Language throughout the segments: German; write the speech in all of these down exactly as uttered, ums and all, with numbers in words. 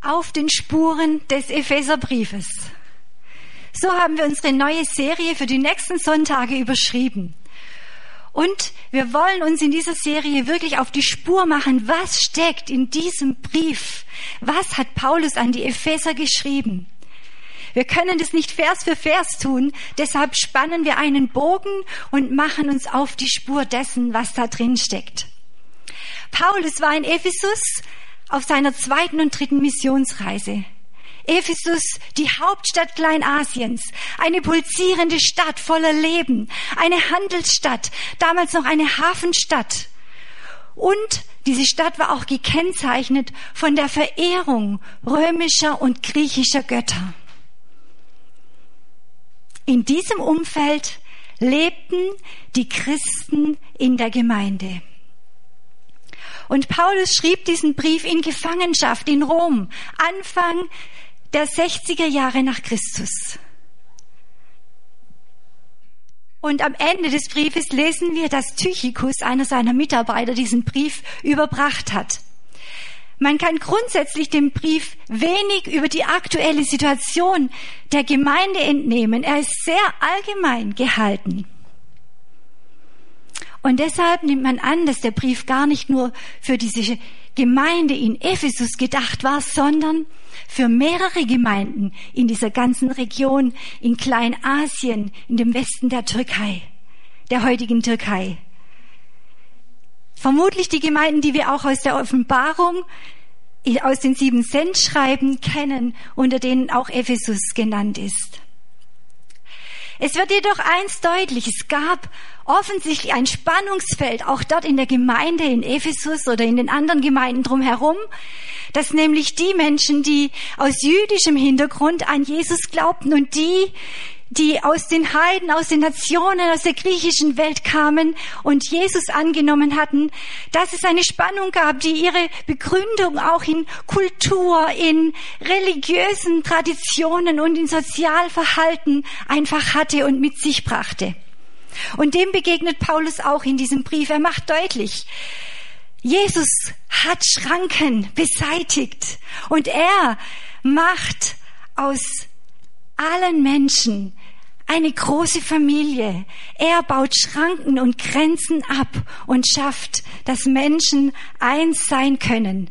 Auf den Spuren des Epheserbriefes. So haben wir unsere neue Serie für die nächsten Sonntage überschrieben. Und wir wollen uns in dieser Serie wirklich auf die Spur machen, was steckt in diesem Brief? Was hat Paulus an die Epheser geschrieben? Wir können das nicht Vers für Vers tun, deshalb spannen wir einen Bogen und machen uns auf die Spur dessen, was da drin steckt. Paulus war in Ephesus auf seiner zweiten und dritten Missionsreise. Ephesus, die Hauptstadt Kleinasiens, eine pulsierende Stadt voller Leben, eine Handelsstadt, damals noch eine Hafenstadt. Und diese Stadt war auch gekennzeichnet von der Verehrung römischer und griechischer Götter. In diesem Umfeld lebten die Christen in der Gemeinde. Und Paulus schrieb diesen Brief in Gefangenschaft in Rom, Anfang der sechziger Jahre nach Christus. Und am Ende des Briefes lesen wir, dass Tychikus, einer seiner Mitarbeiter, diesen Brief überbracht hat. Man kann grundsätzlich dem Brief wenig über die aktuelle Situation der Gemeinde entnehmen. Er ist sehr allgemein gehalten. Und deshalb nimmt man an, dass der Brief gar nicht nur für diese Gemeinde in Ephesus gedacht war, sondern für mehrere Gemeinden in dieser ganzen Region, in Kleinasien, in dem Westen der Türkei, der heutigen Türkei. Vermutlich die Gemeinden, die wir auch aus der Offenbarung, aus den sieben Sendschreiben kennen, unter denen auch Ephesus genannt ist. Es wird jedoch eins deutlich, es gab offensichtlich ein Spannungsfeld, auch dort in der Gemeinde in Ephesus oder in den anderen Gemeinden drumherum, dass nämlich die Menschen, die aus jüdischem Hintergrund an Jesus glaubten und die, die aus den Heiden, aus den Nationen, aus der griechischen Welt kamen und Jesus angenommen hatten, dass es eine Spannung gab, die ihre Begründung auch in Kultur, in religiösen Traditionen und in Sozialverhalten einfach hatte und mit sich brachte. Und dem begegnet Paulus auch in diesem Brief. Er macht deutlich, Jesus hat Schranken beseitigt und er macht aus allen Menschen eine große Familie. Er baut Schranken und Grenzen ab und schafft, dass Menschen eins sein können.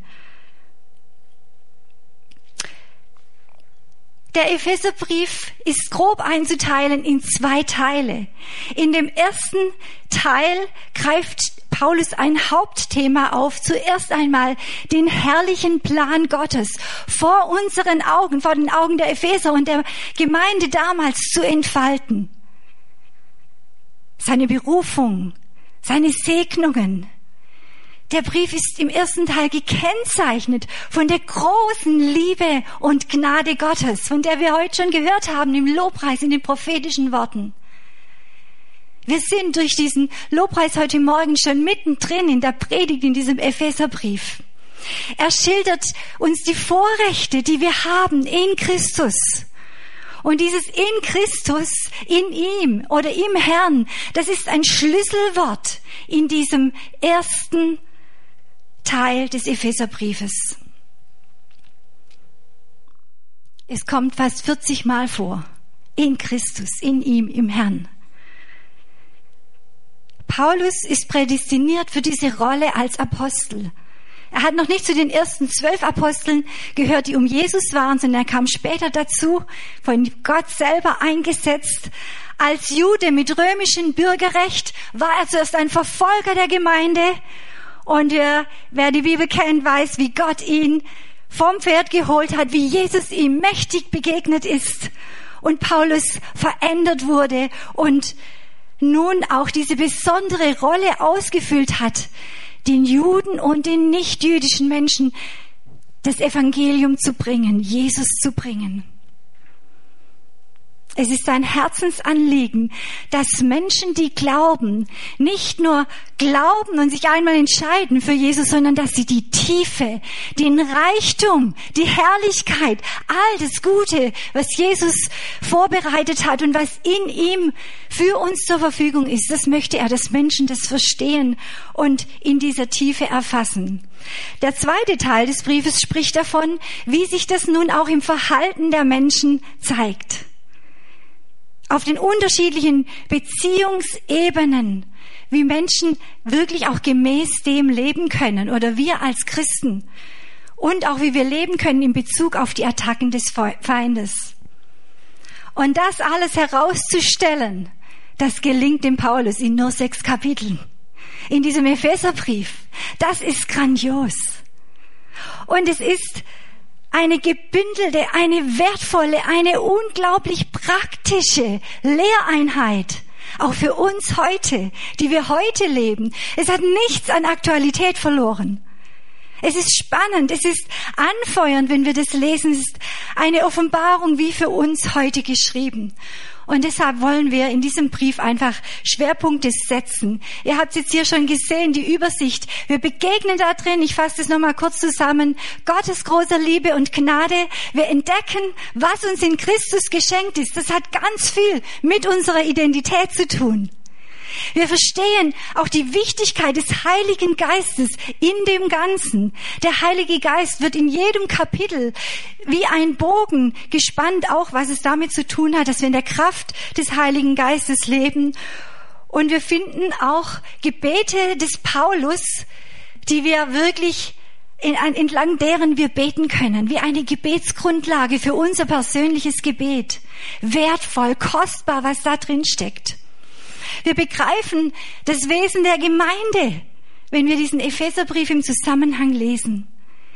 Der Epheserbrief ist grob einzuteilen in zwei Teile. In dem ersten Teil greift Paulus ein Hauptthema auf. Zuerst einmal den herrlichen Plan Gottes vor unseren Augen, vor den Augen der Epheser und der Gemeinde damals zu entfalten. Seine Berufung, seine Segnungen. Der Brief ist im ersten Teil gekennzeichnet von der großen Liebe und Gnade Gottes, von der wir heute schon gehört haben im Lobpreis, in den prophetischen Worten. Wir sind durch diesen Lobpreis heute Morgen schon mittendrin in der Predigt in diesem Epheserbrief. Er schildert uns die Vorrechte, die wir haben in Christus. Und dieses in Christus, in ihm oder im Herrn, das ist ein Schlüsselwort in diesem ersten Teil des Epheserbriefes. Es kommt fast vierzig Mal vor. In Christus, in ihm, im Herrn. Paulus ist prädestiniert für diese Rolle als Apostel. Er hat noch nicht zu den ersten zwölf Aposteln gehört, die um Jesus waren, sondern er kam später dazu, von Gott selber eingesetzt. Als Jude mit römischem Bürgerrecht war er zuerst ein Verfolger der Gemeinde. Und wer, wer die Bibel kennt, weiß, wie Gott ihn vom Pferd geholt hat, wie Jesus ihm mächtig begegnet ist und Paulus verändert wurde und nun auch diese besondere Rolle ausgefüllt hat, den Juden und den nichtjüdischen Menschen das Evangelium zu bringen, Jesus zu bringen. Es ist ein Herzensanliegen, dass Menschen, die glauben, nicht nur glauben und sich einmal entscheiden für Jesus, sondern dass sie die Tiefe, den Reichtum, die Herrlichkeit, all das Gute, was Jesus vorbereitet hat und was in ihm für uns zur Verfügung ist, das möchte er, dass Menschen das verstehen und in dieser Tiefe erfassen. Der zweite Teil des Briefes spricht davon, wie sich das nun auch im Verhalten der Menschen zeigt. Auf den unterschiedlichen Beziehungsebenen, wie Menschen wirklich auch gemäß dem leben können oder wir als Christen und auch wie wir leben können in Bezug auf die Attacken des Feindes. Und das alles herauszustellen, das gelingt dem Paulus in nur sechs Kapiteln. In diesem Epheserbrief. Das ist grandios. Und es ist eine gebündelte, eine wertvolle, eine unglaublich praktische Lehreinheit, auch für uns heute, die wir heute leben. Es hat nichts an Aktualität verloren. Es ist spannend, es ist anfeuernd, wenn wir das lesen. Es ist eine Offenbarung wie für uns heute geschrieben. Und deshalb wollen wir in diesem Brief einfach Schwerpunkte setzen. Ihr habt jetzt hier schon gesehen, die Übersicht. Wir begegnen da drin, ich fasse das nochmal kurz zusammen, Gottes großer Liebe und Gnade. Wir entdecken, was uns in Christus geschenkt ist. Das hat ganz viel mit unserer Identität zu tun. Wir verstehen auch die Wichtigkeit des Heiligen Geistes in dem Ganzen. Der Heilige Geist wird in jedem Kapitel wie ein Bogen gespannt, auch was es damit zu tun hat, dass wir in der Kraft des Heiligen Geistes leben. Und wir finden auch Gebete des Paulus, die wir wirklich entlang deren wir beten können, wie eine Gebetsgrundlage für unser persönliches Gebet. Wertvoll, kostbar, was da drin steckt. Wir begreifen das Wesen der Gemeinde, wenn wir diesen Epheserbrief im Zusammenhang lesen.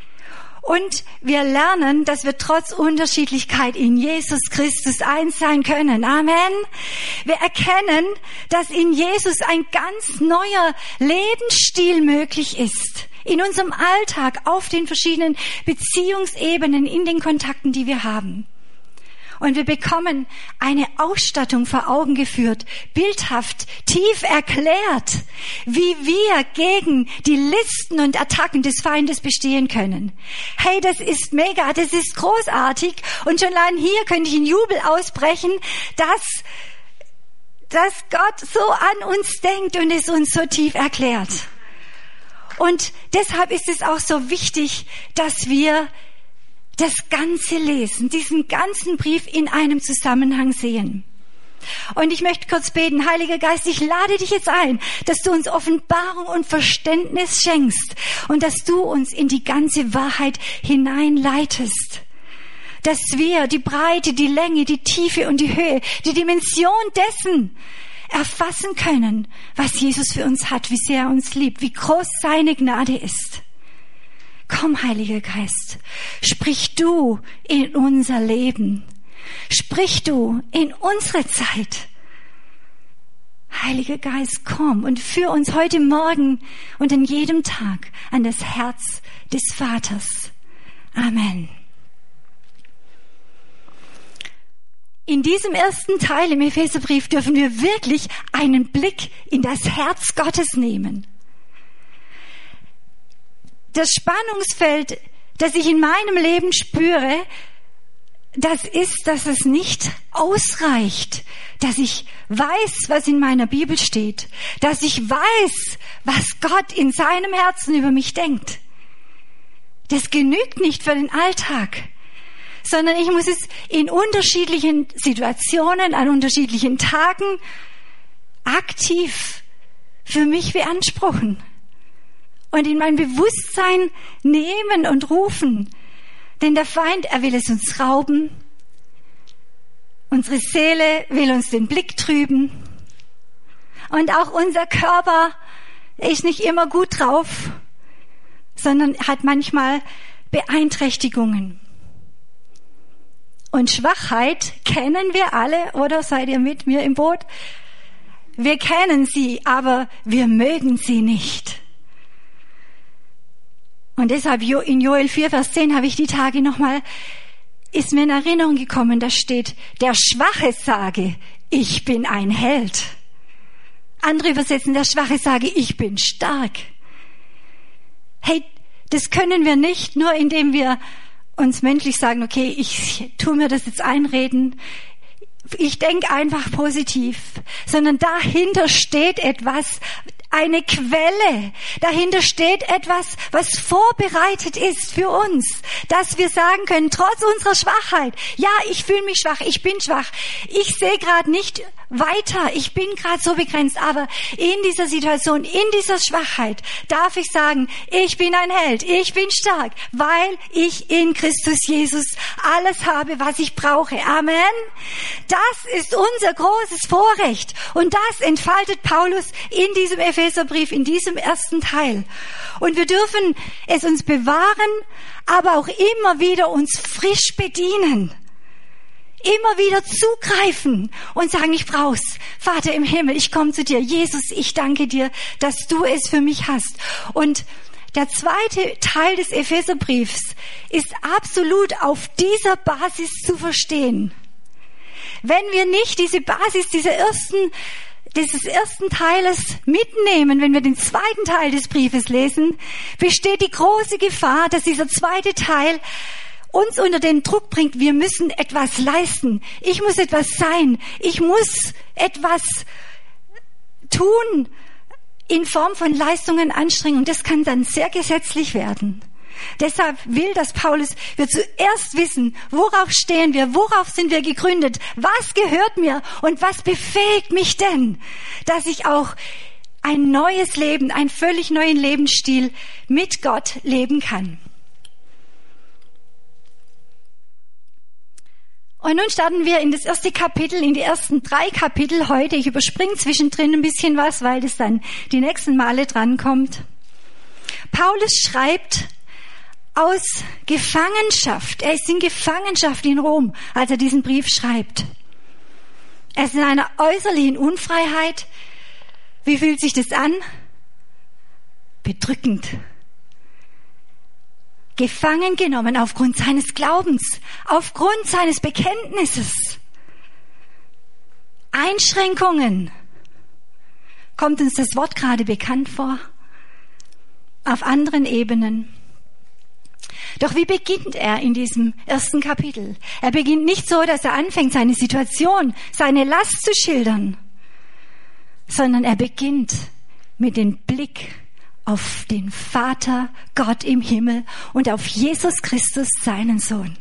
Und wir lernen, dass wir trotz Unterschiedlichkeit in Jesus Christus eins sein können. Amen. Wir erkennen, dass in Jesus ein ganz neuer Lebensstil möglich ist. In unserem Alltag, auf den verschiedenen Beziehungsebenen, in den Kontakten, die wir haben. Und wir bekommen eine Ausstattung vor Augen geführt, bildhaft, tief erklärt, wie wir gegen die Listen und Attacken des Feindes bestehen können. Hey, das ist mega, das ist großartig. Und schon allein hier könnte ich in Jubel ausbrechen, dass, dass Gott so an uns denkt und es uns so tief erklärt. Und deshalb ist es auch so wichtig, dass wir das Ganze lesen, diesen ganzen Brief in einem Zusammenhang sehen. Und ich möchte kurz beten, Heiliger Geist, ich lade dich jetzt ein, dass du uns Offenbarung und Verständnis schenkst und dass du uns in die ganze Wahrheit hineinleitest. Dass wir die Breite, die Länge, die Tiefe und die Höhe, die Dimension dessen erfassen können, was Jesus für uns hat, wie sehr er uns liebt, wie groß seine Gnade ist. Komm, Heiliger Geist, sprich du in unser Leben. Sprich du in unsere Zeit. Heiliger Geist, komm und führ uns heute Morgen und an jedem Tag an das Herz des Vaters. Amen. In diesem ersten Teil im Epheserbrief dürfen wir wirklich einen Blick in das Herz Gottes nehmen. Das Spannungsfeld, das ich in meinem Leben spüre, das ist, dass es nicht ausreicht, dass ich weiß, was in meiner Bibel steht, dass ich weiß, was Gott in seinem Herzen über mich denkt. Das genügt nicht für den Alltag, sondern ich muss es in unterschiedlichen Situationen, an unterschiedlichen Tagen aktiv für mich beanspruchen. Und in mein Bewusstsein nehmen und rufen. Denn der Feind, er will es uns rauben. Unsere Seele will uns den Blick trüben. Und auch unser Körper ist nicht immer gut drauf, sondern hat manchmal Beeinträchtigungen. Und Schwachheit kennen wir alle, oder seid ihr mit mir im Boot? Wir kennen sie, aber wir mögen sie nicht. Und deshalb in Joel vier, Vers zehn habe ich die Tage nochmal ist mir in Erinnerung gekommen, da steht, der Schwache sage, ich bin ein Held. Andere übersetzen, der Schwache sage, ich bin stark. Hey, das können wir nicht, nur indem wir uns menschlich sagen, okay, ich tu mir das jetzt einreden, ich denke einfach positiv, sondern dahinter steht etwas, eine Quelle. Dahinter steht etwas, was vorbereitet ist für uns, dass wir sagen können, trotz unserer Schwachheit, ja, ich fühle mich schwach, ich bin schwach, ich sehe gerade nicht weiter, ich bin gerade so begrenzt, aber in dieser Situation, in dieser Schwachheit darf ich sagen, ich bin ein Held, ich bin stark, weil ich in Christus Jesus alles habe, was ich brauche. Amen. Das ist unser großes Vorrecht und das entfaltet Paulus in diesem Epheserbrief, in diesem ersten Teil. Und wir dürfen es uns bewahren, aber auch immer wieder uns frisch bedienen. Immer wieder zugreifen und sagen, ich brauch's. Vater im Himmel, ich komme zu dir. Jesus, ich danke dir, dass du es für mich hast. Und der zweite Teil des Epheserbriefs ist absolut auf dieser Basis zu verstehen. Wenn wir nicht diese Basis dieser ersten, dieses ersten Teiles mitnehmen, wenn wir den zweiten Teil des Briefes lesen, besteht die große Gefahr, dass dieser zweite Teil uns unter den Druck bringt, wir müssen etwas leisten. Ich muss etwas sein. Ich muss etwas tun in Form von Leistungen, Anstrengungen. Das kann dann sehr gesetzlich werden. Deshalb will das Paulus, wir zuerst wissen, worauf stehen wir, worauf sind wir gegründet, was gehört mir und was befähigt mich denn, dass ich auch ein neues Leben, einen völlig neuen Lebensstil mit Gott leben kann. Und nun starten wir in das erste Kapitel, in die ersten drei Kapitel heute. Ich überspringe zwischendrin ein bisschen was, weil das dann die nächsten Male drankommt. Paulus schreibt aus Gefangenschaft. Er ist in Gefangenschaft in Rom, als er diesen Brief schreibt. Er ist in einer äußerlichen Unfreiheit. Wie fühlt sich das an? Bedrückend. Gefangen genommen aufgrund seines Glaubens, aufgrund seines Bekenntnisses. Einschränkungen. Kommt uns das Wort gerade bekannt vor? Auf anderen Ebenen. Doch wie beginnt er in diesem ersten Kapitel? Er beginnt nicht so, dass er anfängt, seine Situation, seine Last zu schildern, sondern er beginnt mit dem Blick auf den Vater, Gott im Himmel und auf Jesus Christus, seinen Sohn.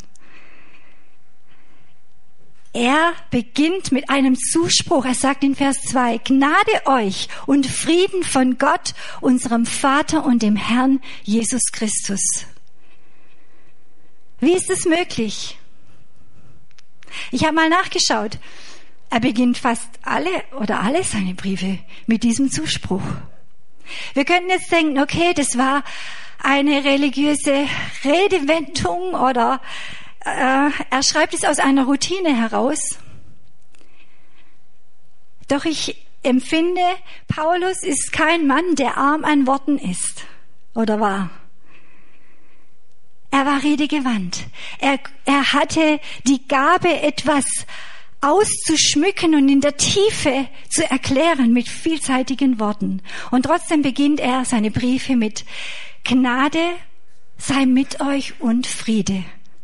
Er beginnt mit einem Zuspruch. Er sagt in Vers zwei, Gnade euch und Frieden von Gott, unserem Vater und dem Herrn Jesus Christus. Wie ist es möglich? Ich habe mal nachgeschaut. Er beginnt fast alle oder alle seine Briefe mit diesem Zuspruch. Wir könnten jetzt denken, okay, das war eine religiöse Redewendung oder äh, er schreibt es aus einer Routine heraus. Doch ich empfinde, Paulus ist kein Mann, der arm an Worten ist oder war. Er war redegewandt. Er, er hatte die Gabe, etwas auszuschmücken und in der Tiefe zu erklären mit vielseitigen Worten. Und trotzdem beginnt er seine Briefe mit Gnade sei mit euch und Friede.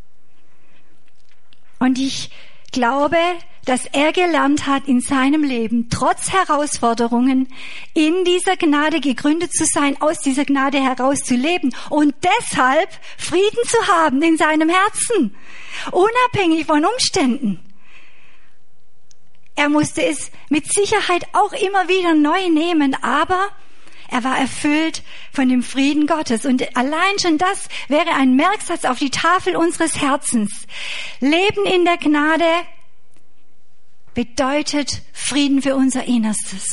Und ich glaube, dass er gelernt hat, in seinem Leben, trotz Herausforderungen, in dieser Gnade gegründet zu sein, aus dieser Gnade heraus zu leben und deshalb Frieden zu haben in seinem Herzen, unabhängig von Umständen. Er musste es mit Sicherheit auch immer wieder neu nehmen, aber er war erfüllt von dem Frieden Gottes. Und allein schon das wäre ein Merksatz auf die Tafel unseres Herzens. Leben in der Gnade bedeutet Frieden für unser Innerstes.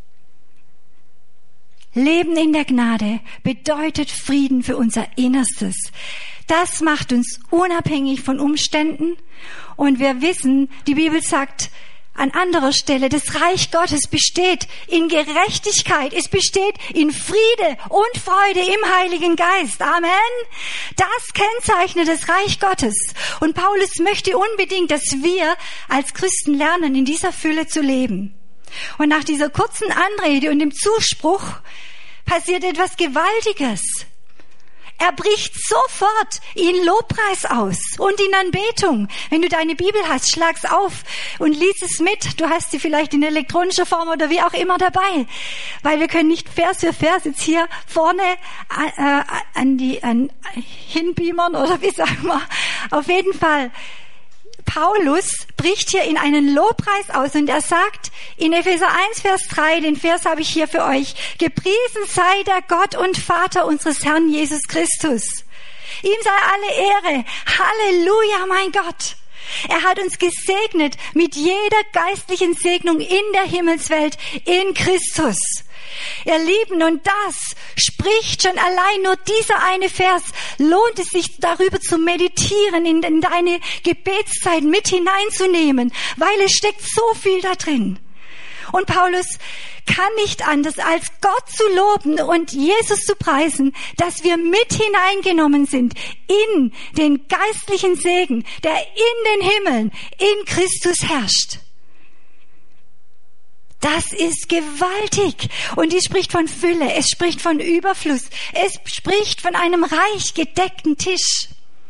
Leben in der Gnade bedeutet Frieden für unser Innerstes. Das macht uns unabhängig von Umständen. Und wir wissen, die Bibel sagt, an anderer Stelle, das Reich Gottes besteht in Gerechtigkeit, es besteht in Friede und Freude im Heiligen Geist. Amen. Das kennzeichnet das Reich Gottes. Und Paulus möchte unbedingt, dass wir als Christen lernen, in dieser Fülle zu leben. Und nach dieser kurzen Anrede und dem Zuspruch passiert etwas Gewaltiges. Er bricht sofort in Lobpreis aus und in Anbetung. Wenn du deine Bibel hast, schlag's auf und lies es mit. Du hast sie vielleicht in elektronischer Form oder wie auch immer dabei. Weil wir können nicht Vers für Vers jetzt hier vorne äh, an die an, hinbeamern oder wie sagen wir. Auf jeden Fall. Paulus bricht hier in einen Lobpreis aus und er sagt in Epheser eins, Vers drei, den Vers habe ich hier für euch: Gepriesen sei der Gott und Vater unseres Herrn Jesus Christus. Ihm sei alle Ehre. Halleluja, mein Gott. Er hat uns gesegnet mit jeder geistlichen Segnung in der Himmelswelt in Christus. Ihr Lieben, und das spricht schon allein nur dieser eine Vers, lohnt es sich darüber zu meditieren, in, in deine Gebetszeit mit hineinzunehmen, weil es steckt so viel da drin. Und Paulus kann nicht anders, als Gott zu loben und Jesus zu preisen, dass wir mit hineingenommen sind in den geistlichen Segen, der in den Himmeln in Christus herrscht. Das ist gewaltig. Und es spricht von Fülle, es spricht von Überfluss, es spricht von einem reich gedeckten Tisch,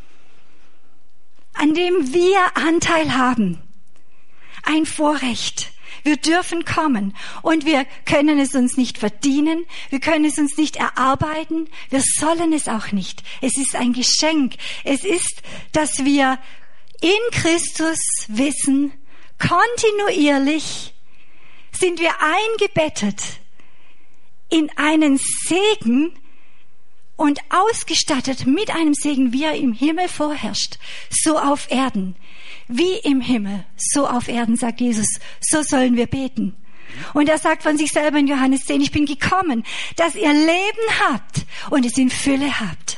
an dem wir Anteil haben. Ein Vorrecht. Wir dürfen kommen und wir können es uns nicht verdienen, wir können es uns nicht erarbeiten, wir sollen es auch nicht. Es ist ein Geschenk. Es ist, dass wir in Christus wissen, kontinuierlich sind wir eingebettet in einen Segen und ausgestattet mit einem Segen, wie er im Himmel vorherrscht, so auf Erden. Wie im Himmel, so auf Erden, sagt Jesus. So sollen wir beten. Und er sagt von sich selber in Johannes zehn, ich bin gekommen, dass ihr Leben habt und es in Fülle habt.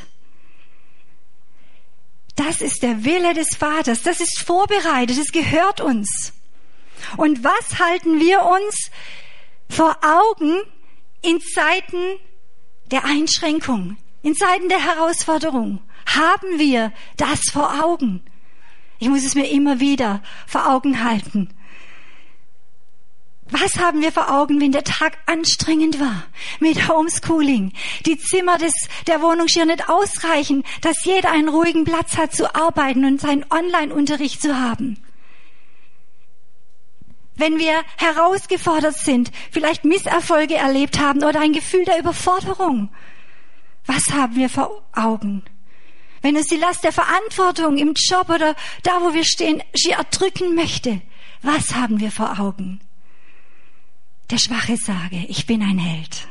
Das ist der Wille des Vaters. Das ist vorbereitet. Das gehört uns. Und was halten wir uns vor Augen in Zeiten der Einschränkung, in Zeiten der Herausforderung? Haben wir das vor Augen? Ich muss es mir immer wieder vor Augen halten. Was haben wir vor Augen, wenn der Tag anstrengend war mit Homeschooling? Die Zimmer des, der Wohnung schier nicht ausreichen, dass jeder einen ruhigen Platz hat zu arbeiten und seinen Online-Unterricht zu haben. Wenn wir herausgefordert sind, vielleicht Misserfolge erlebt haben oder ein Gefühl der Überforderung, was haben wir vor Augen? Wenn uns die Last der Verantwortung im Job oder da, wo wir stehen, schier erdrücken möchte, was haben wir vor Augen? Der Schwache sage, ich bin ein Held.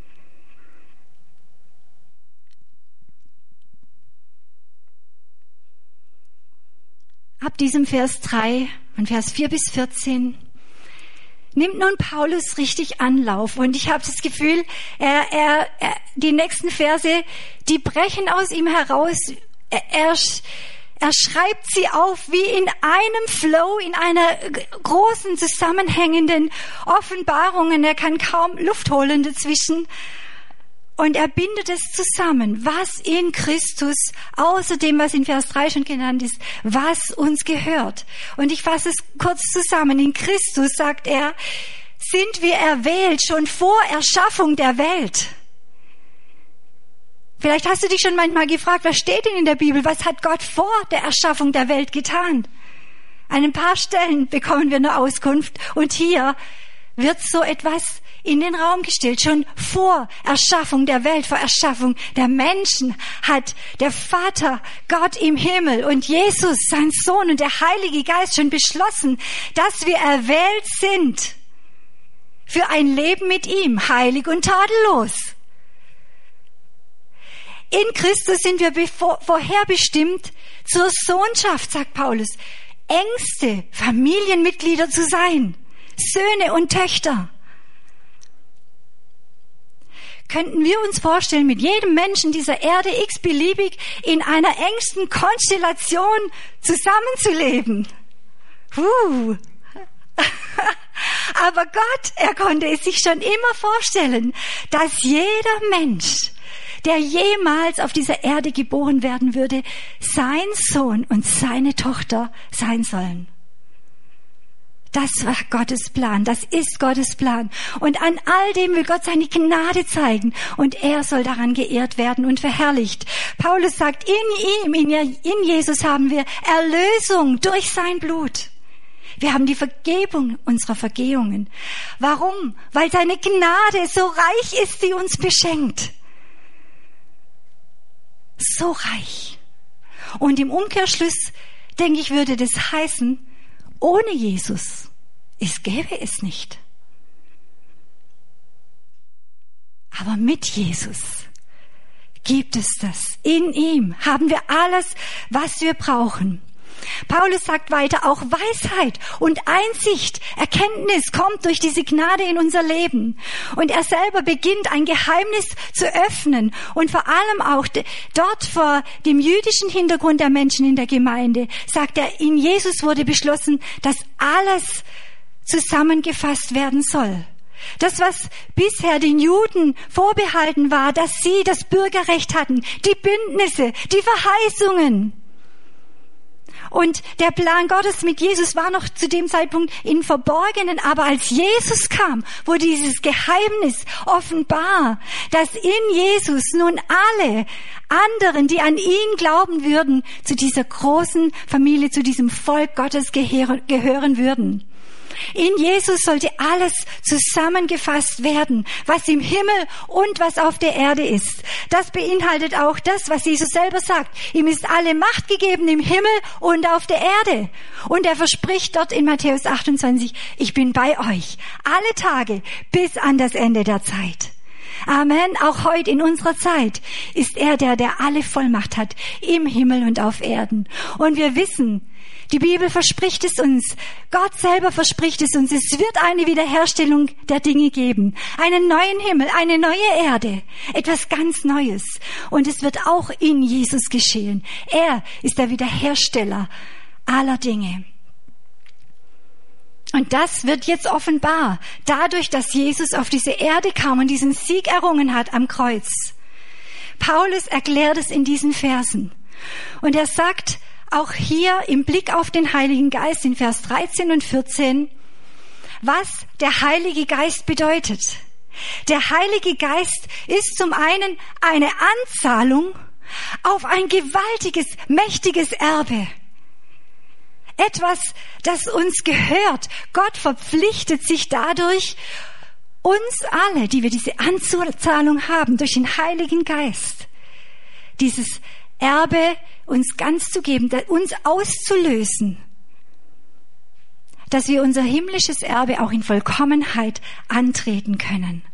Ab diesem Vers drei und Vers vier bis vierzehn nimmt nun Paulus richtig Anlauf. Und ich habe das Gefühl, er, er, er, die nächsten Verse, die brechen aus ihm heraus. Er, er, er schreibt sie auf wie in einem Flow, in einer großen, zusammenhängenden Offenbarung. Und er kann kaum Luft holen dazwischen. Und er bindet es zusammen, was in Christus, außer dem, was in Vers drei schon genannt ist, was uns gehört. Und ich fasse es kurz zusammen. In Christus, sagt er, sind wir erwählt schon vor Erschaffung der Welt. Vielleicht hast du dich schon manchmal gefragt, was steht denn in der Bibel? Was hat Gott vor der Erschaffung der Welt getan? An ein paar Stellen bekommen wir eine Auskunft. Und hier wird so etwas in den Raum gestellt. Schon vor Erschaffung der Welt, vor Erschaffung der Menschen hat der Vater, Gott im Himmel und Jesus, sein Sohn und der Heilige Geist schon beschlossen, dass wir erwählt sind für ein Leben mit ihm, heilig und tadellos. In Christus sind wir vorherbestimmt zur Sohnschaft, sagt Paulus, engste Familienmitglieder zu sein, Söhne und Töchter. Könnten wir uns vorstellen, mit jedem Menschen dieser Erde x-beliebig in einer engsten Konstellation zusammenzuleben? Uh. Aber Gott, er konnte es sich schon immer vorstellen, dass jeder Mensch, der jemals auf dieser Erde geboren werden würde, sein Sohn und seine Tochter sein sollen. Das war Gottes Plan, das ist Gottes Plan. Und an all dem will Gott seine Gnade zeigen und er soll daran geehrt werden und verherrlicht. Paulus sagt, in ihm, in Jesus haben wir Erlösung durch sein Blut. Wir haben die Vergebung unserer Vergehungen. Warum? Weil seine Gnade so reich ist, die uns beschenkt. So reich. Und im Umkehrschluss, denke ich, würde das heißen, ohne Jesus, es gäbe es nicht. Aber mit Jesus gibt es das. In ihm haben wir alles, was wir brauchen. Paulus sagt weiter, auch Weisheit und Einsicht, Erkenntnis kommt durch diese Gnade in unser Leben. Und er selber beginnt ein Geheimnis zu öffnen und vor allem auch dort vor dem jüdischen Hintergrund der Menschen in der Gemeinde, sagt er, in Jesus wurde beschlossen, dass alles zusammengefasst werden soll. Das, was bisher den Juden vorbehalten war, dass sie das Bürgerrecht hatten, die Bündnisse, die Verheißungen. Und der Plan Gottes mit Jesus war noch zu dem Zeitpunkt im Verborgenen, aber als Jesus kam, wurde dieses Geheimnis offenbar, dass in Jesus nun alle anderen, die an ihn glauben würden, zu dieser großen Familie, zu diesem Volk Gottes gehören würden. In Jesus sollte alles zusammengefasst werden, was im Himmel und was auf der Erde ist. Das beinhaltet auch das, was Jesus selber sagt. Ihm ist alle Macht gegeben im Himmel und auf der Erde. Und er verspricht dort in Matthäus achtundzwanzig, ich bin bei euch alle Tage bis an das Ende der Zeit. Amen. Auch heute in unserer Zeit ist er der, der alle Vollmacht hat im Himmel und auf Erden. Und wir wissen, die Bibel verspricht es uns. Gott selber verspricht es uns. Es wird eine Wiederherstellung der Dinge geben. Einen neuen Himmel, eine neue Erde. Etwas ganz Neues. Und es wird auch in Jesus geschehen. Er ist der Wiederhersteller aller Dinge. Und das wird jetzt offenbar. Dadurch, dass Jesus auf diese Erde kam und diesen Sieg errungen hat am Kreuz. Paulus erklärt es in diesen Versen. Und er sagt, auch hier im Blick auf den Heiligen Geist in Vers dreizehn und vierzehn, was der Heilige Geist bedeutet. Der Heilige Geist ist zum einen eine Anzahlung auf ein gewaltiges, mächtiges Erbe. Etwas, das uns gehört. Gott verpflichtet sich dadurch, uns alle, die wir diese Anzahlung haben, durch den Heiligen Geist, dieses Erbe uns ganz zu geben, uns auszulösen, dass wir unser himmlisches Erbe auch in Vollkommenheit antreten können.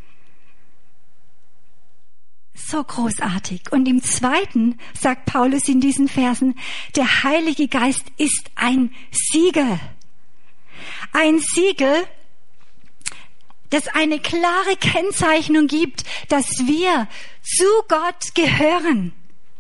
So großartig. Und im Zweiten sagt Paulus in diesen Versen, der Heilige Geist ist ein Siegel. Ein Siegel, das eine klare Kennzeichnung gibt, dass wir zu Gott gehören.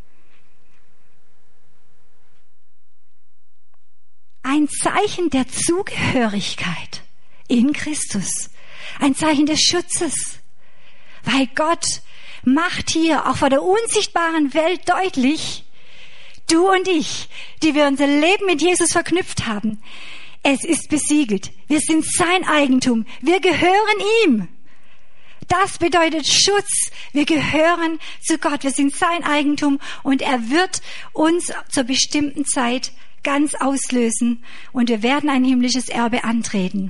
Ein Zeichen der Zugehörigkeit in Christus. Ein Zeichen des Schutzes. Weil Gott macht hier auch vor der unsichtbaren Welt deutlich, du und ich, die wir unser Leben mit Jesus verknüpft haben, es ist besiegelt. Wir sind sein Eigentum. Wir gehören ihm. Das bedeutet Schutz. Wir gehören zu Gott. Wir sind sein Eigentum und er wird uns zur bestimmten Zeit ganz auslösen und wir werden ein himmlisches Erbe antreten.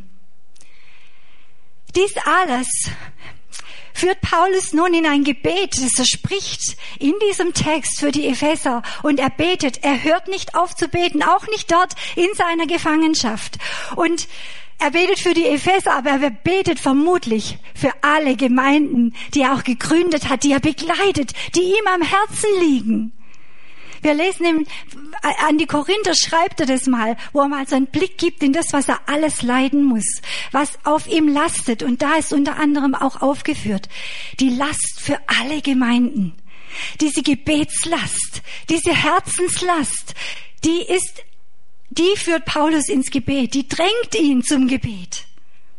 Dies alles führt Paulus nun in ein Gebet, das er spricht in diesem Text für die Epheser und er betet, er hört nicht auf zu beten, auch nicht dort in seiner Gefangenschaft. Und er betet für die Epheser, aber er betet vermutlich für alle Gemeinden, die er auch gegründet hat, die er begleitet, die ihm am Herzen liegen. Wir lesen ihm, an die Korinther schreibt er das mal, wo er mal so einen Blick gibt in das, was er alles leiden muss, was auf ihm lastet. Und da ist unter anderem auch aufgeführt die Last für alle Gemeinden. Diese Gebetslast, diese Herzenslast, die ist, die führt Paulus ins Gebet, die drängt ihn zum Gebet.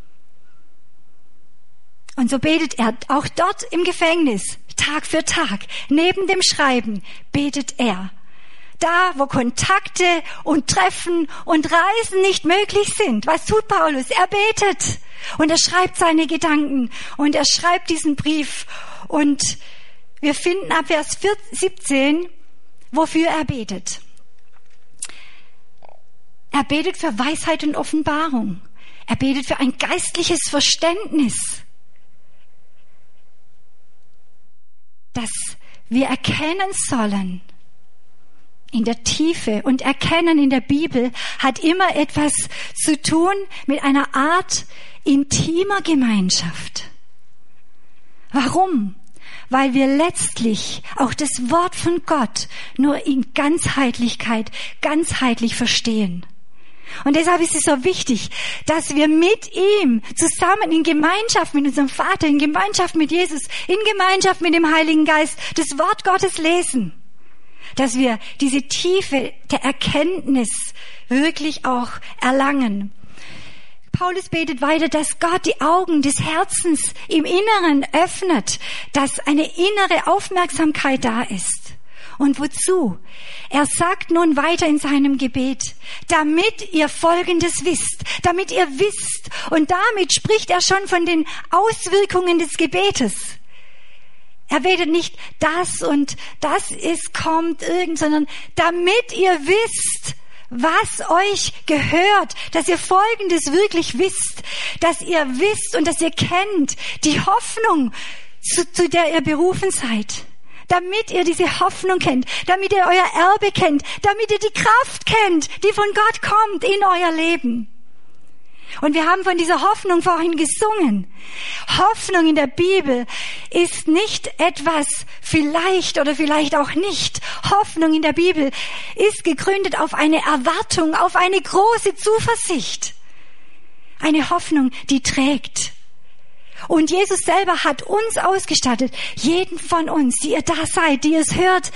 Und so betet er auch dort im Gefängnis, Tag für Tag, neben dem Schreiben, betet er. Da, wo Kontakte und Treffen und Reisen nicht möglich sind, was tut Paulus? Er betet und er schreibt seine Gedanken und er schreibt diesen Brief. Und wir finden ab Vers siebzehn, wofür er betet. Er betet für Weisheit und Offenbarung. Er betet für ein geistliches Verständnis, dass wir erkennen sollen, in der Tiefe, und Erkennen in der Bibel hat immer etwas zu tun mit einer Art intimer Gemeinschaft. Warum? Weil wir letztlich auch das Wort von Gott nur in Ganzheitlichkeit, ganzheitlich verstehen. Und deshalb ist es so wichtig, dass wir mit ihm zusammen in Gemeinschaft mit unserem Vater, in Gemeinschaft mit Jesus, in Gemeinschaft mit dem Heiligen Geist das Wort Gottes lesen. Dass wir diese Tiefe der Erkenntnis wirklich auch erlangen. Paulus betet weiter, dass Gott die Augen des Herzens im Inneren öffnet, dass eine innere Aufmerksamkeit da ist. Und wozu? Er sagt nun weiter in seinem Gebet, damit ihr Folgendes wisst, damit ihr wisst, und damit spricht er schon von den Auswirkungen des Gebetes. Er betet nicht das und das ist, kommt irgend, sondern damit ihr wisst, was euch gehört, dass ihr Folgendes wirklich wisst, dass ihr wisst und dass ihr kennt die Hoffnung, zu, zu der ihr berufen seid. Damit ihr diese Hoffnung kennt, damit ihr euer Erbe kennt, damit ihr die Kraft kennt, die von Gott kommt in euer Leben. Und wir haben von dieser Hoffnung vorhin gesungen. Hoffnung in der Bibel ist nicht etwas vielleicht oder vielleicht auch nicht. Hoffnung in der Bibel ist gegründet auf eine Erwartung, auf eine große Zuversicht. Eine Hoffnung, die trägt. Und Jesus selber hat uns ausgestattet, jeden von uns, die ihr da seid, die es hört,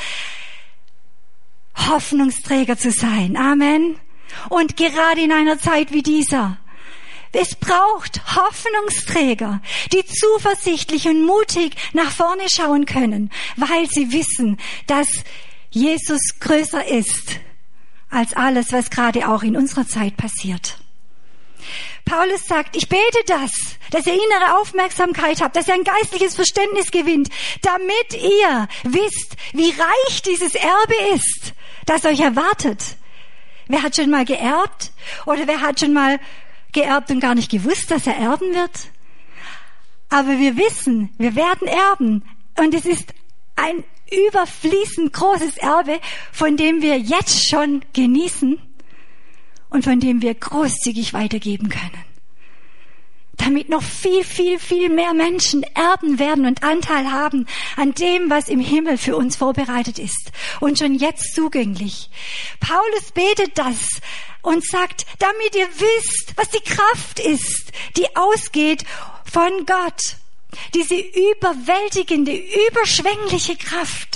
Hoffnungsträger zu sein. Amen. Und gerade in einer Zeit wie dieser, es braucht Hoffnungsträger, die zuversichtlich und mutig nach vorne schauen können, weil sie wissen, dass Jesus größer ist als alles, was gerade auch in unserer Zeit passiert. Paulus sagt, ich bete das, dass ihr innere Aufmerksamkeit habt, dass ihr ein geistliches Verständnis gewinnt, damit ihr wisst, wie reich dieses Erbe ist, das euch erwartet. Wer hat schon mal geerbt? Oder wer hat schon mal geerbt und gar nicht gewusst, dass er erben wird? Aber wir wissen, wir werden erben. Und es ist ein überfließend großes Erbe, von dem wir jetzt schon genießen und von dem wir großzügig weitergeben können. Damit noch viel, viel, viel mehr Menschen erben werden und Anteil haben an dem, was im Himmel für uns vorbereitet ist und schon jetzt zugänglich. Paulus betet das und sagt, damit ihr wisst, was die Kraft ist, die ausgeht von Gott. Diese überwältigende, überschwängliche Kraft.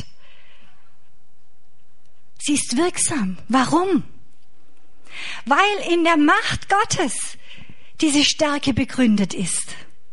Sie ist wirksam. Warum? Weil in der Macht Gottes diese Stärke begründet ist.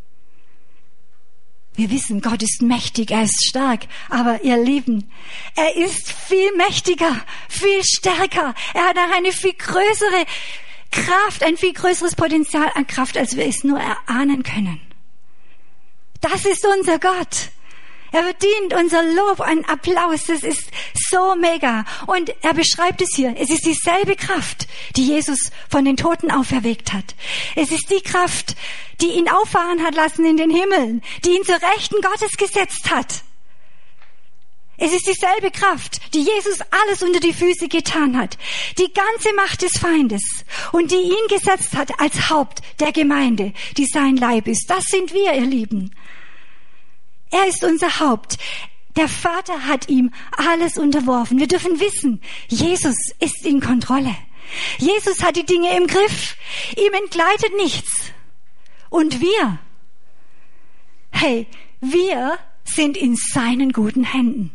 Wir wissen, Gott ist mächtig, er ist stark, aber ihr Lieben, er ist viel mächtiger, viel stärker. Er hat auch eine viel größere Kraft, ein viel größeres Potenzial an Kraft, als wir es nur erahnen können. Das ist unser Gott. Er verdient unser Lob, einen Applaus. Das ist so mega. Und er beschreibt es hier. Es ist dieselbe Kraft, die Jesus von den Toten auferweckt hat. Es ist die Kraft, die ihn auffahren hat lassen in den Himmeln, die ihn zur Rechten Gottes gesetzt hat. Es ist dieselbe Kraft, die Jesus alles unter die Füße getan hat. Die ganze Macht des Feindes und die ihn gesetzt hat als Haupt der Gemeinde, die sein Leib ist. Das sind wir, ihr Lieben. Er ist unser Haupt. Der Vater hat ihm alles unterworfen. Wir dürfen wissen, Jesus ist in Kontrolle. Jesus hat die Dinge im Griff. Ihm entgleitet nichts. Und wir, hey, wir sind in seinen guten Händen.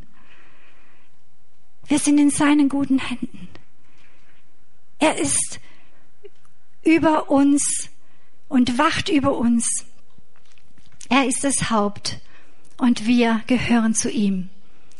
Wir sind in seinen guten Händen. Er ist über uns und wacht über uns. Er ist das Haupt und wir gehören zu ihm.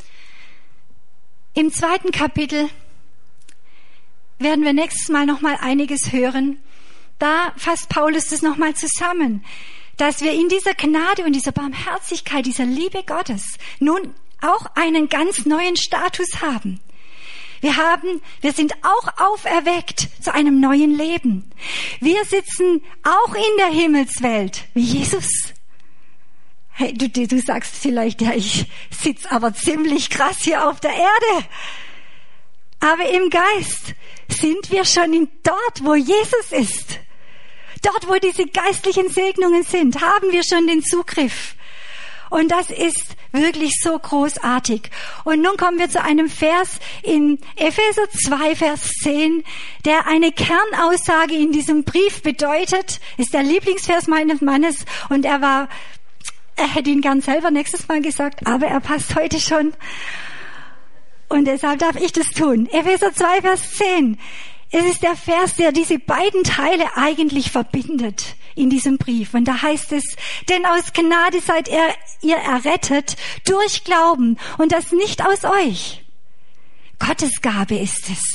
Im zweiten Kapitel werden wir nächstes Mal noch mal einiges hören. Da fasst Paulus das noch mal zusammen, dass wir in dieser Gnade und dieser Barmherzigkeit, dieser Liebe Gottes nun auch einen ganz neuen Status haben. Wir haben, wir sind auch auferweckt zu einem neuen Leben. Wir sitzen auch in der Himmelswelt, wie Jesus. Hey, du, du sagst vielleicht, ja, ich sitze aber ziemlich krass hier auf der Erde. Aber im Geist sind wir schon in dort, wo Jesus ist. Dort, wo diese geistlichen Segnungen sind, haben wir schon den Zugriff. Und das ist wirklich so großartig. Und nun kommen wir zu einem Vers in Epheser zwei, Vers zehn, der eine Kernaussage in diesem Brief bedeutet. Ist der Lieblingsvers meines Mannes und er war, er hätte ihn gern selber nächstes Mal gesagt, aber er passt heute schon. Und deshalb darf ich das tun. Epheser zwei, Vers zehn. Es ist der Vers, der diese beiden Teile eigentlich verbindet in diesem Brief. Und da heißt es, denn aus Gnade seid ihr, ihr errettet durch Glauben und das nicht aus euch. Gottes Gabe ist es.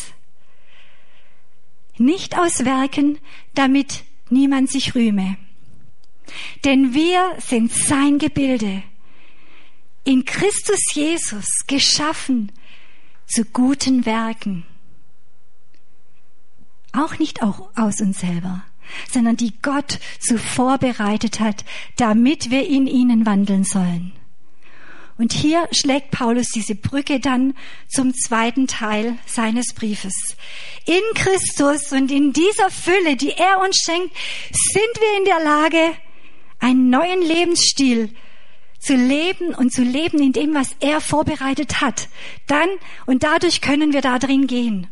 Nicht aus Werken, damit niemand sich rühme. Denn wir sind sein Gebilde, in Christus Jesus geschaffen zu guten Werken. Auch nicht auch aus uns selber, sondern die Gott zuvor bereitet hat, damit wir in ihnen wandeln sollen. Und hier schlägt Paulus diese Brücke dann zum zweiten Teil seines Briefes. In Christus und in dieser Fülle, die er uns schenkt, sind wir in der Lage, einen neuen Lebensstil zu leben und zu leben in dem, was er vorbereitet hat. Dann und dadurch können wir da drin gehen.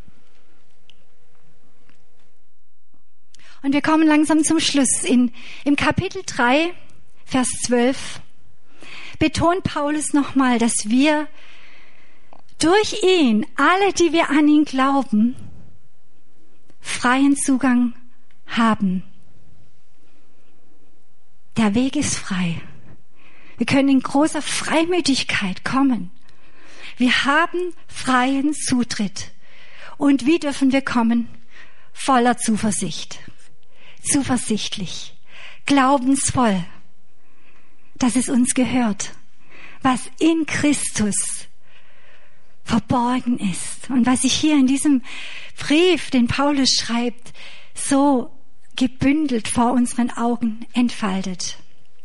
Und wir kommen langsam zum Schluss. In, im Kapitel drei, Vers zwölf, betont Paulus nochmal, dass wir durch ihn, alle, die wir an ihn glauben, freien Zugang haben. Der Weg ist frei. Wir können in großer Freimütigkeit kommen. Wir haben freien Zutritt. Und wie dürfen wir kommen? Voller Zuversicht. Zuversichtlich, glaubensvoll, dass es uns gehört, was in Christus verborgen ist und was sich hier in diesem Brief, den Paulus schreibt, so gebündelt vor unseren Augen entfaltet.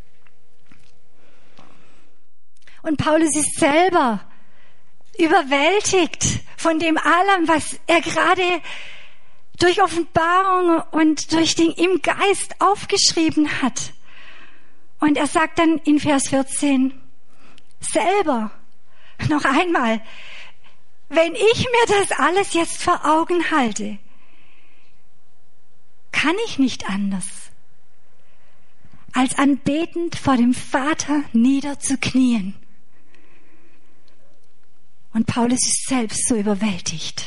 Und Paulus ist selber überwältigt von dem allem, was er gerade durch Offenbarung und durch den im Geist aufgeschrieben hat. Und er sagt dann in Vers vierzehn selber noch einmal, wenn ich mir das alles jetzt vor Augen halte, kann ich nicht anders, als anbetend vor dem Vater niederzuknien. Und Paulus ist selbst so überwältigt.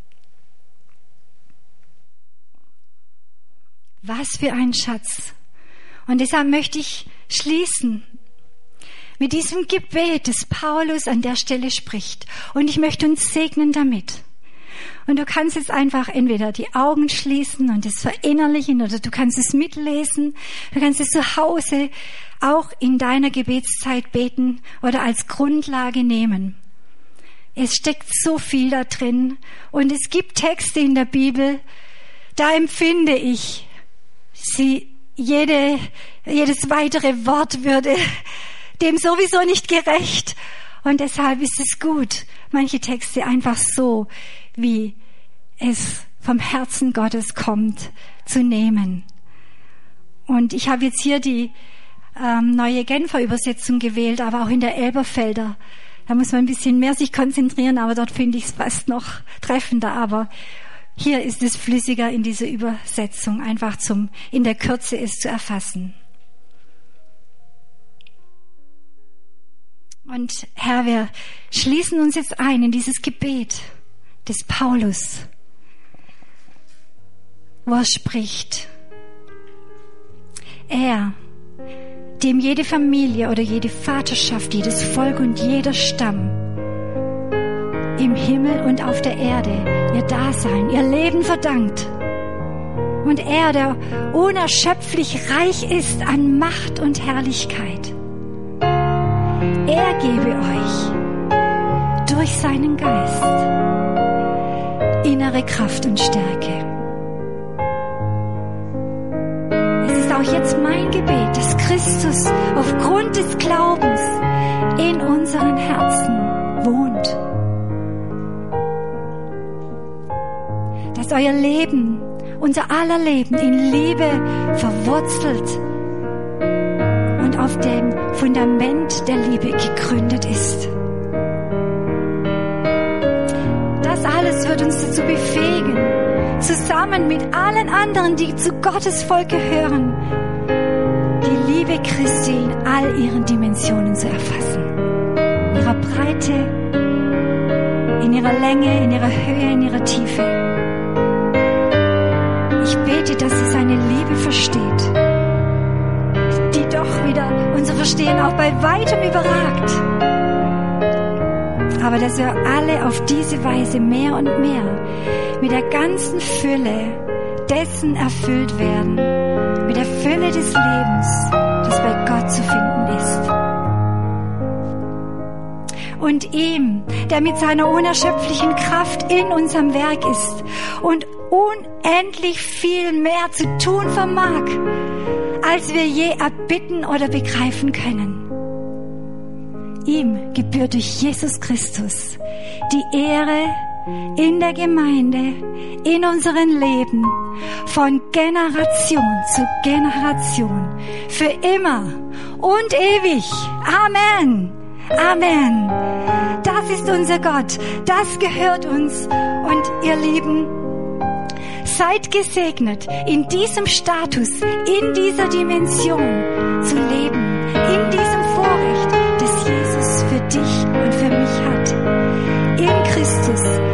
Was für ein Schatz. Und deshalb möchte ich schließen mit diesem Gebet, das Paulus an der Stelle spricht. Und ich möchte uns segnen damit. Und du kannst jetzt einfach entweder die Augen schließen und es verinnerlichen oder du kannst es mitlesen. Du kannst es zu Hause auch in deiner Gebetszeit beten oder als Grundlage nehmen. Es steckt so viel da drin. Und es gibt Texte in der Bibel, da empfinde ich, sie, jede, jedes weitere Wort würde dem sowieso nicht gerecht. Und deshalb ist es gut, manche Texte einfach so, wie es vom Herzen Gottes kommt, zu nehmen. Und ich habe jetzt hier die ähm, neue Genfer Übersetzung gewählt, aber auch in der Elberfelder. Da muss man ein bisschen mehr sich konzentrieren, aber dort finde ich es fast noch treffender. Aber hier ist es flüssiger in dieser Übersetzung, einfach zum, in der Kürze es zu erfassen. Und Herr, wir schließen uns jetzt ein in dieses Gebet des Paulus, wo er spricht. Er, dem jede Familie oder jede Vaterschaft, jedes Volk und jeder Stamm im Himmel und auf der Erde ihr Dasein, ihr Leben verdankt. Und er, der unerschöpflich reich ist an Macht und Herrlichkeit, er gebe euch durch seinen Geist innere Kraft und Stärke. Es ist auch jetzt mein Gebet, dass Christus aufgrund des Glaubens in unseren Herzen wohnt. Dass euer Leben, unser aller Leben in Liebe verwurzelt und auf dem Fundament der Liebe gegründet ist. Das alles wird uns dazu befähigen, zusammen mit allen anderen, die zu Gottes Volk gehören, die Liebe Christi in all ihren Dimensionen zu erfassen. In ihrer Breite, in ihrer Länge, in ihrer Höhe, in ihrer Tiefe. Ich bete, dass sie seine Liebe versteht, die doch wieder unser Verstehen auch bei weitem überragt. Aber dass wir alle auf diese Weise mehr und mehr mit der ganzen Fülle dessen erfüllt werden, mit der Fülle des Lebens, das bei Gott zu finden ist. Und ihm, der mit seiner unerschöpflichen Kraft in unserem Werk ist und unendlich viel mehr zu tun vermag, als wir je erbitten oder begreifen können. Ihm gebührt durch Jesus Christus die Ehre in der Gemeinde, in unserem Leben, von Generation zu Generation, für immer und ewig. Amen. Amen. Das ist unser Gott. Das gehört uns. Und ihr Lieben, seid gesegnet, in diesem Status, in dieser Dimension zu leben, in diesem Vorrecht, das Jesus für dich und für mich hat. In Christus